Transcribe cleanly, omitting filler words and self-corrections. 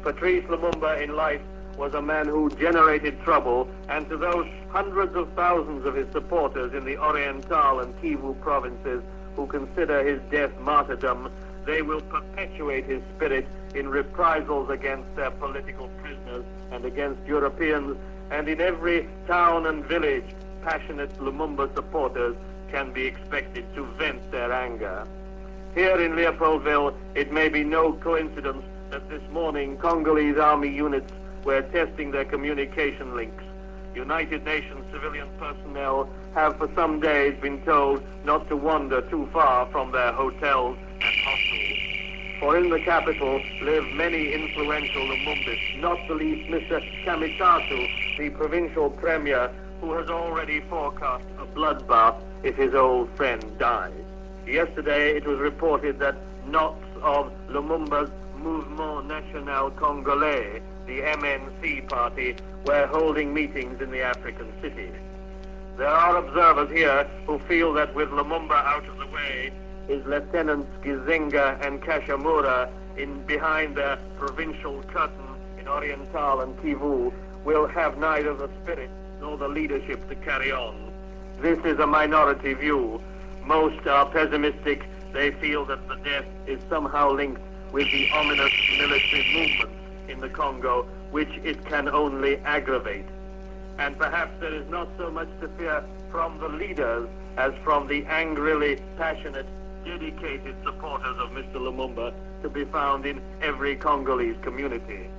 Patrice Lumumba in life was a man who generated trouble, and to those hundreds of thousands of his supporters in the Oriental and Kivu provinces who consider his death martyrdom, they will perpetuate his spirit in reprisals against their political prisoners and against Europeans, and in every town and village, passionate Lumumba supporters can be expected to vent their anger. Here in Leopoldville, it may be no coincidence that this morning Congolese army units were testing their communication links. United Nations civilian personnel have for some days been told not to wander too far from their hotels and hostels. For in the capital live many influential Lumumbists, not the least Mr. Kamitatu, the provincial premier, who has already forecast a bloodbath if his old friend dies. Yesterday it was reported that knots of Lumumba's Mouvement National Congolais, the MNC party, were holding meetings in the African cities. There are observers here who feel that with Lumumba out of the way, his lieutenants Gizenga and Kashamura behind their provincial curtain in Oriental and Kivu will have neither the spirit nor the leadership to carry on. This is a minority view. Most are pessimistic. They feel that the death is somehow linked with the ominous military movements in the Congo, which it can only aggravate. And perhaps there is not so much to fear from the leaders as from the angrily passionate, dedicated supporters of Mr. Lumumba to be found in every Congolese community.